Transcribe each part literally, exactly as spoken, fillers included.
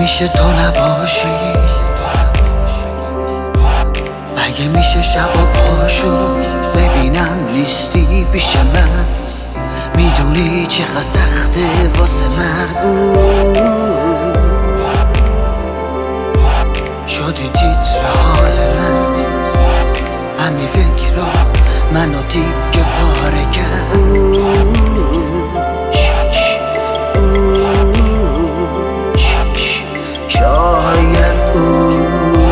میشه تو نباشی، اگه میشه شبا پاشو ببینم نیستی پیش من. میدونی چقدر سخته واسه مرد شدی تیتر حال من. همین فکرها منو دیگه پاره کرد. شاید او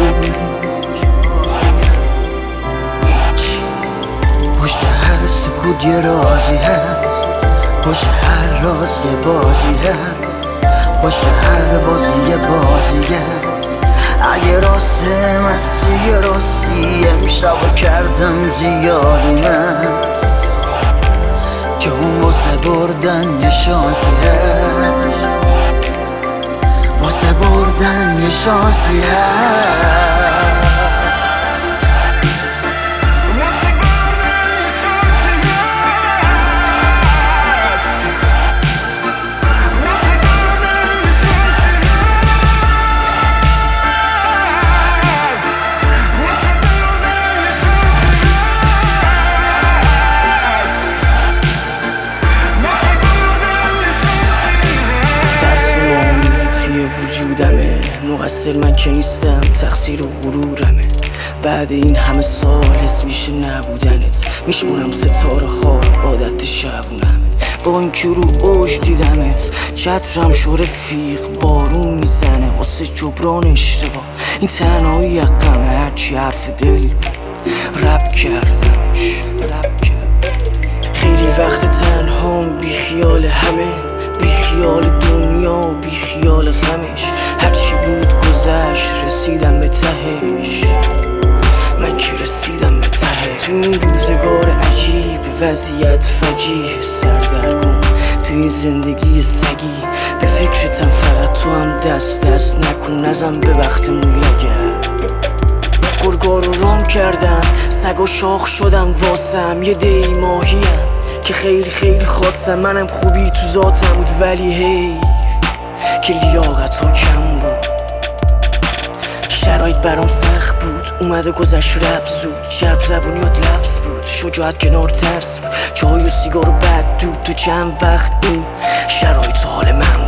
پشت هر سکوت یه رازی هست، پشت هر راز یه بازی هست، پشت هر بازی یه بازی هست. اگه راسته مستی یه راستی امشب کردم زیادی مست که اون واسه بردن یه شانسی هست، واسه بردن یه شانسی هست. وجودمه مقصر من که نیستم، تقصیر و غرورمه. بعد این همه سال حس میشه نبودنت، میشمونم ستاره خار عادت شبونم. با این که رو اوج دیدمت چترم شو رفیق بارون میزنه واسه جبران اشتباه. این تنهایی غمه هرچی حرف دل بود رب کردمش رب کردم. خیلی وقت تنهام بی خیال همه، بی خیال دنیا بی خیال غمش. هرچی بود گذشت رسیدم به تهش، من که رسیدم به ته. تو این روزگار عجیب وضعیت فجیح سردرگم، تو این زندگی سگی به فکرتم فقط تو هم دست دست نکن نزن به وقتمون لگه. گرگا رو رام کردم سگا شاخ شدم واسم، یه دی ماهیم که خیلی خیلی خواستم. منم خوبی تو ذاتم بود ولی هی که لیاقت ها کم بود. شرایط برام سخت بود اومده گذشت رفت زود. شب زبونیات لفظ بود شجاعت کنار ترس بود. چای و سیگار و بد دود تو چند وقت این شرایط حال من